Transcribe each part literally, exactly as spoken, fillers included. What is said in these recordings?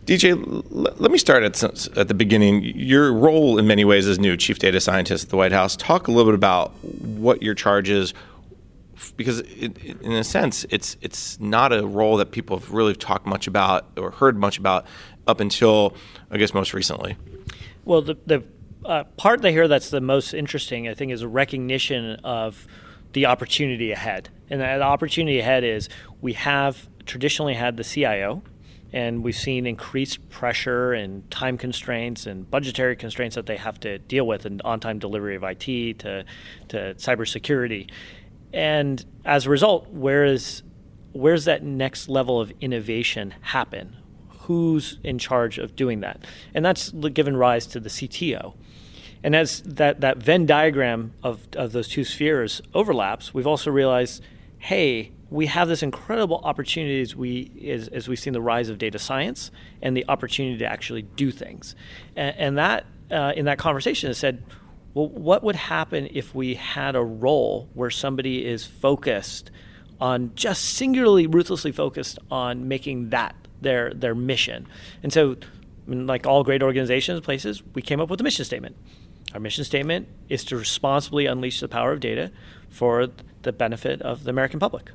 D J, l- let me start at, s- at the beginning. Your role in many ways is new, Chief Data Scientist at the White House. Talk a little bit about what your charge is, f- because it, it- in a sense, it's it's not a role that people have really talked much about or heard much about up until, I guess, most recently. Well, the, the uh, part they hear that's the most interesting, I think, is a recognition of the opportunity ahead. And that opportunity ahead is we have traditionally had the C I O, and we've seen increased pressure and time constraints and budgetary constraints that they have to deal with, and on-time delivery of I T to, to cybersecurity. And as a result, where is, where's that next level of innovation happen? Who's in charge of doing that? And that's given rise to the C T O. And as that, that Venn diagram of, of those two spheres overlaps, we've also realized, hey, we have this incredible opportunity as, we, as, as we've seen the rise of data science and the opportunity to actually do things. And, and that, uh, in that conversation, has said, well, what would happen if we had a role where somebody is focused on just singularly, ruthlessly focused on making that their their mission? And so, I mean, like all great organizations, places, we came up with a mission statement. Our mission statement is to responsibly unleash the power of data for the benefit of the American public.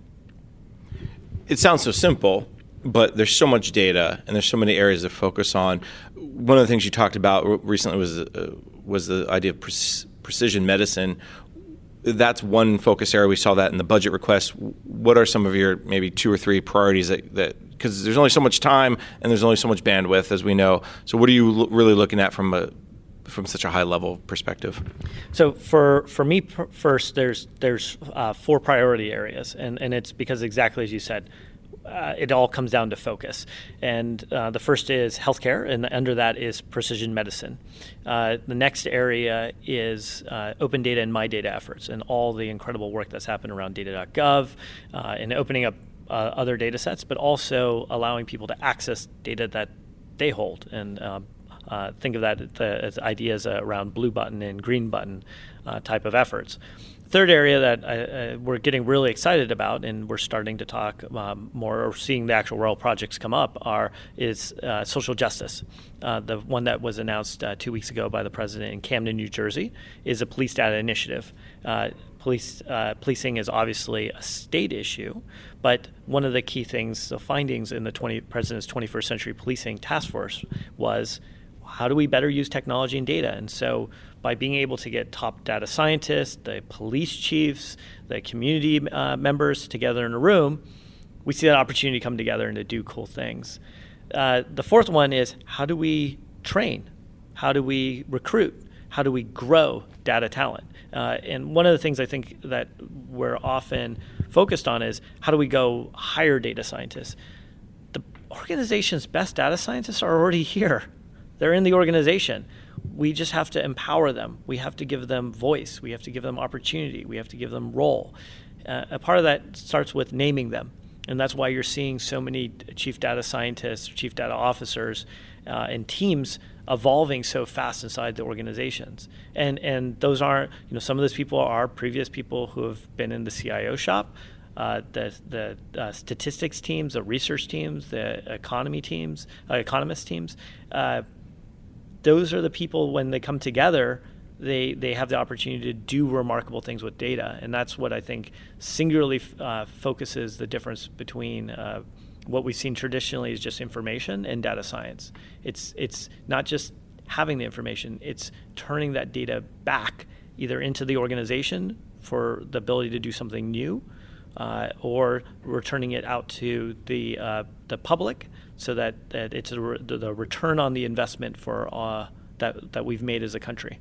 It sounds so simple, but there's so much data and there's so many areas to focus on. One of the things you talked about recently was uh, was the idea of pre- precision medicine. That's one focus area. We saw that in the budget request. What are some of your maybe two or three priorities that, that because there's only so much time and there's only so much bandwidth, as we know. So what are you l- really looking at from a from such a high level perspective? So for for me per- first, there's there's uh, four priority areas, and, and it's because exactly as you said, uh, it all comes down to focus. And uh, the first is healthcare, and under that is precision medicine. Uh, the next area is uh, open data and my data efforts, and all the incredible work that's happened around data dot gov uh, and opening up uh, other data sets, but also allowing people to access data that they hold. And uh, Uh, think of that as ideas around blue button and green button uh, type of efforts. Third area that I, uh, we're getting really excited about, and we're starting to talk um, more, or seeing the actual real projects come up, are is uh, social justice. Uh, the one that was announced uh, two weeks ago by the president in Camden, New Jersey, is a police data initiative. Uh, police uh, policing is obviously a state issue, but one of the key things, the findings in the twenty, president's twenty-first Century Policing Task Force was, how do we better use technology and data? And so by being able to get top data scientists, the police chiefs, the community uh, members together in a room, we see that opportunity come together and to do cool things. Uh, the fourth one is, how do we train? How do we recruit? How do we grow data talent? Uh, and one of the things I think that we're often focused on is, how do we go hire data scientists? The organization's best data scientists are already here. They're in the organization. We just have to empower them. We have to give them voice. We have to give them opportunity. We have to give them role. Uh, a part of that starts with naming them. And that's why you're seeing so many chief data scientists, chief data officers, uh, and teams evolving so fast inside the organizations. And and those aren't, you know, some of those people are previous people who have been in the C I O shop, uh, the the uh, statistics teams, the research teams, the economy teams, uh, economist teams. Uh, Those are the people, when they come together, they they have the opportunity to do remarkable things with data. And that's what I think singularly uh, focuses the difference between uh, what we've seen traditionally is just information and data science. It's it's not just having the information, it's turning that data back either into the organization for the ability to do something new, uh, or returning it out to the uh, the public, so that, that it's a re- the, the return on the investment for uh, that that we've made as a country.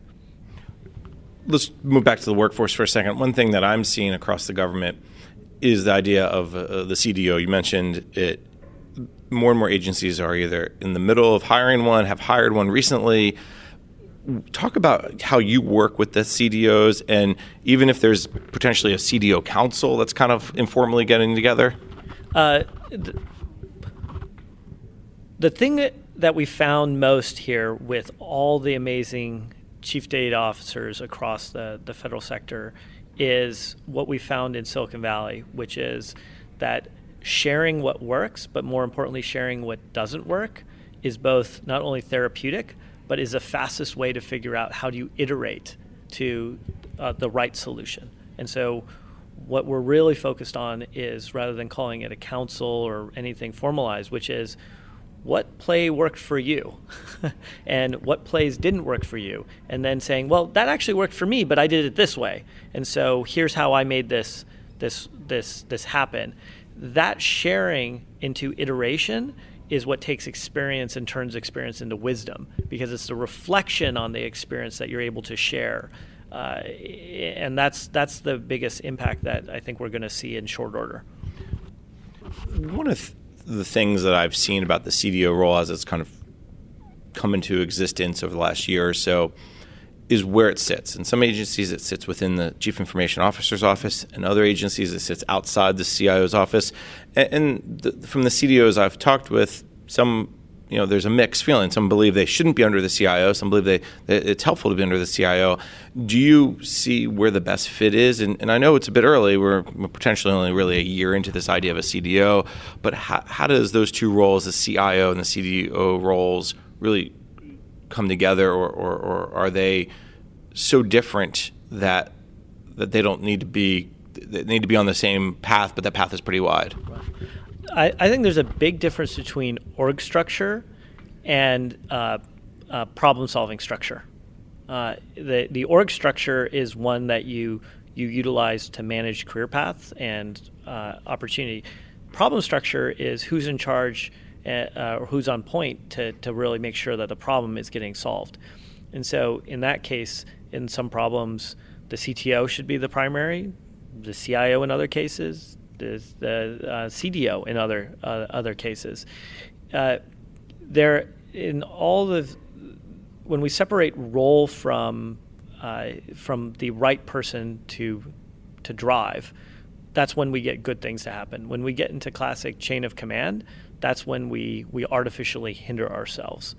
Let's move back to the workforce for a second. One thing that I'm seeing across the government is the idea of uh, the C D O. You mentioned it. More and more agencies are either in the middle of hiring one, have hired one recently. Talk about how you work with the C D Os, and even if there's potentially a C D O council that's kind of informally getting together. Uh, th- The thing that, that we found most here with all the amazing chief data officers across the, the federal sector is what we found in Silicon Valley, which is that sharing what works, but more importantly, sharing what doesn't work, is both not only therapeutic, but is the fastest way to figure out how do you iterate to uh, the right solution. And so what we're really focused on is, rather than calling it a council or anything formalized, which is what play worked for you and what plays didn't work for you, and then saying, well, that actually worked for me, but I did it this way. And so here's how I made this this this this happen. That sharing into iteration is what takes experience and turns experience into wisdom, because it's the reflection on the experience that you're able to share. Uh, and that's that's the biggest impact that I think we're going to see in short order. One of the things that I've seen about the C D O role as it's kind of come into existence over the last year or so is where it sits. In some agencies, it sits within the Chief Information Officer's office. In other agencies, it sits outside the C I O's office. And, and the, from the C D Os I've talked with, some, you know, there's a mixed feeling. Some believe they shouldn't be under the C I O. Some believe they that it's helpful to be under the C I O. Do you see where the best fit is? And, and I know it's a bit early. We're potentially only really a year into this idea of a C D O. But how, how does those two roles, the C I O and the C D O roles, really come together, or, or, or are they so different that that they don't need to be they need to be on the same path, but that path is pretty wide? I, I think there's a big difference between org structure and uh, uh, problem-solving structure. Uh, the the org structure is one that you you utilize to manage career paths and uh, opportunity. Problem structure is who's in charge uh, or who's on point to, to really make sure that the problem is getting solved. And so in that case, in some problems, the C T O should be the primary, the C I O in other cases, the, the uh, C D O in other uh, other cases. Uh, there, in all the, when we separate role from uh, from the right person to to drive, that's when we get good things to happen. When we get into classic chain of command, that's when we we artificially hinder ourselves.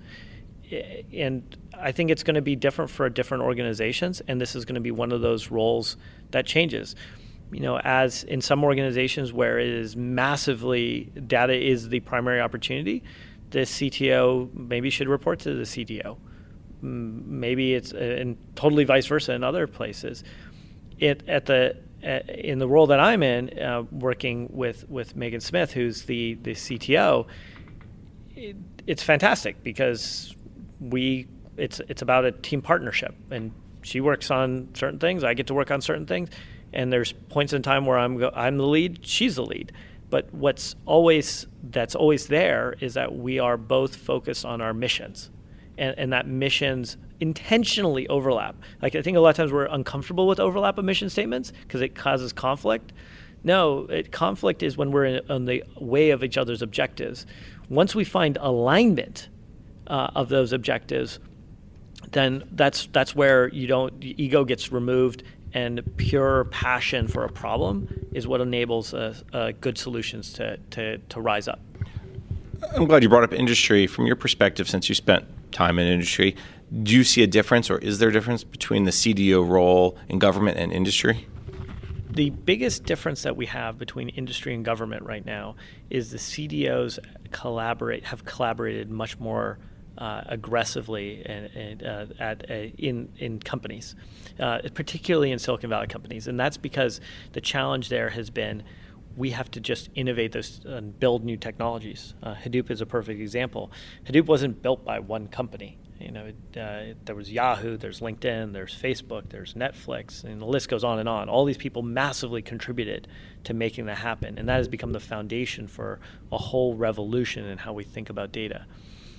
And I think it's going to be different for different organizations, and this is going to be one of those roles that changes. You know, as in some organizations where it is massively, data is the primary opportunity, the C T O maybe should report to the C D O. Maybe it's, and totally vice versa in other places. It at the in the role that I'm in, uh, working with, with Megan Smith, who's the, the C T O, it, it's fantastic because we it's it's about a team partnership, and she works on certain things, I get to work on certain things, and there's points in time where I'm go, I'm the lead, she's the lead. But what's always that's always there is that we are both focused on our missions, and, and that missions intentionally overlap. Like, I think a lot of times we're uncomfortable with overlap of mission statements because it causes conflict. No, it, conflict is when we're in, on the way of each other's objectives. Once we find alignment uh, of those objectives, then that's that's where you don't ego gets removed, and pure passion for a problem is what enables uh, uh, good solutions to, to to rise up. I'm glad you brought up industry. From your perspective, since you spent time in industry, do you see a difference, or is there a difference between the C D O role in government and industry? The biggest difference that we have between industry and government right now is the C D Os collaborate have collaborated much more uh, aggressively and, and, uh, at uh, in in companies, uh, particularly in Silicon Valley companies, and that's because the challenge there has been we have to just innovate those and build new technologies. Uh, Hadoop is a perfect example. Hadoop wasn't built by one company. You know, uh, there was Yahoo, there's LinkedIn, there's Facebook, there's Netflix, and the list goes on and on. All these people massively contributed to making that happen, and that has become the foundation for a whole revolution in how we think about data.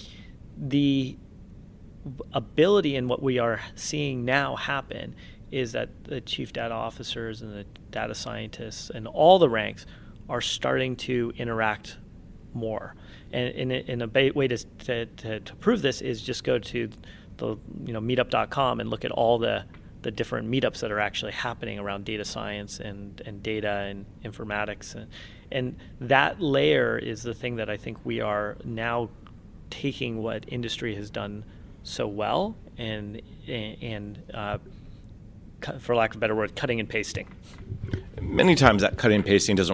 The ability in what we are seeing now happen is that the chief data officers and the data scientists and all the ranks are starting to interact more. And in, in a ba- way to, to, to, to prove this is just go to the you know meetup dot com and look at all the, the different meetups that are actually happening around data science and, and data and informatics. And, and that layer is the thing that I think we are now taking what industry has done so well and, and uh, for lack of a better word, cutting and pasting. Many times that cutting and pasting doesn't work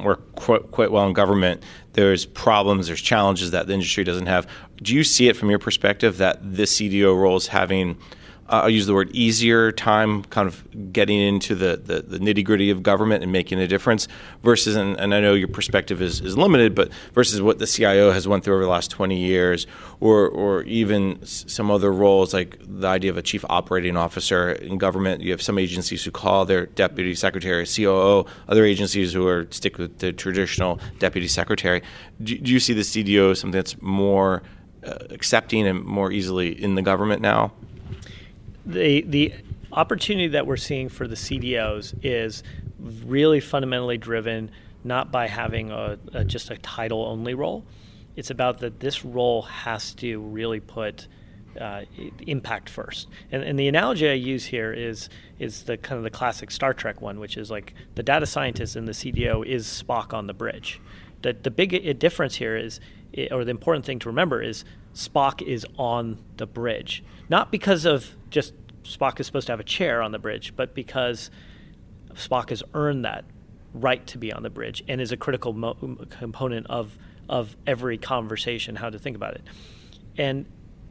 quite, quite well in government. There's problems, there's challenges that the industry doesn't have. Do you see it from your perspective that this C D O role is having, uh, I'll use the word easier time kind of getting into the, the, the nitty-gritty of government and making a difference versus, and, and I know your perspective is, is limited, but versus what the C I O has went through over the last twenty years, or or even some other roles like the idea of a chief operating officer in government. You have some agencies who call their deputy secretary C O O, other agencies who are stick with the traditional deputy secretary. Do, do you see the C D O as something that's more uh, accepting and more easily in the government now? The the opportunity that we're seeing for the C D Os is really fundamentally driven not by having a, a just a title only role. It's about that this role has to really put uh, impact first. And, and the analogy I use here is is the kind of the classic Star Trek one, which is like the data scientist and the C D O is Spock on the bridge. The the big difference here is, or the important thing to remember is Spock is on the bridge, not because of just Spock is supposed to have a chair on the bridge, but because Spock has earned that right to be on the bridge and is a critical mo- component of of every conversation, how to think about it. And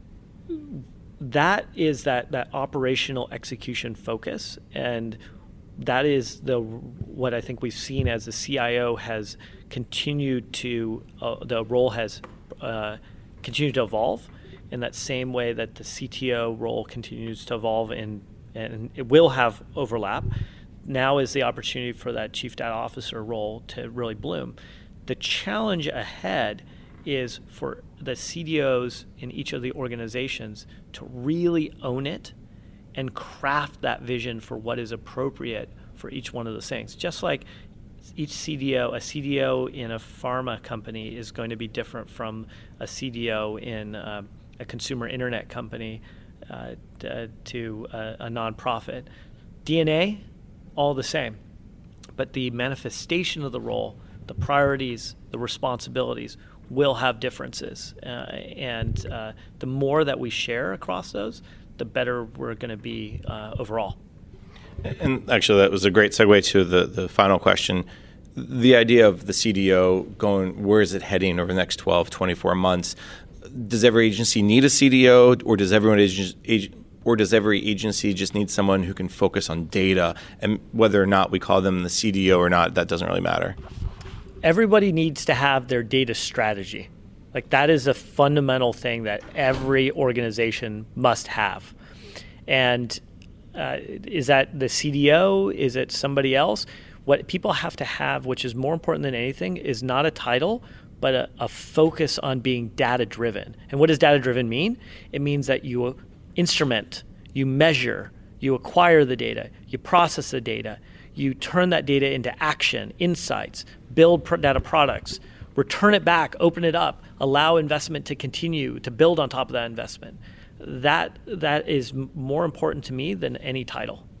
that is that that operational execution focus, and that is the what I think we've seen as the C I O has continued to, uh, the role has uh, continued to evolve in that same way that the C T O role continues to evolve, and, and it will have overlap. Now is the opportunity for that chief data officer role to really bloom. The challenge ahead is for the C D Os in each of the organizations to really own it and craft that vision for what is appropriate for each one of those things. Just like each C D O, a C D O in a pharma company is going to be different from a C D O in uh, a consumer internet company uh, to, to a, a nonprofit. D N A, all the same, but the manifestation of the role, the priorities, the responsibilities will have differences. Uh, and uh, the more that we share across those, the better we're going to be uh, overall. And actually, that was a great segue to the, the final question. The idea of the C D O going, where is it heading over the next twelve, twenty-four months? Does every agency need a C D O, or does everyone ag- or does every agency just need someone who can focus on data? And whether or not we call them the C D O or not, that doesn't really matter. Everybody needs to have their data strategy. Like that is a fundamental thing that every organization must have. And uh, is that the C D O? Is it somebody else? What people have to have, which is more important than anything, is not a title, but a, a focus on being data-driven. And what does data-driven mean? It means that you instrument, you measure, you acquire the data, you process the data, you turn that data into action, insights, build pro- data products, return it back, open it up, allow investment to continue, to build on top of that investment. That that is m- more important to me than any title.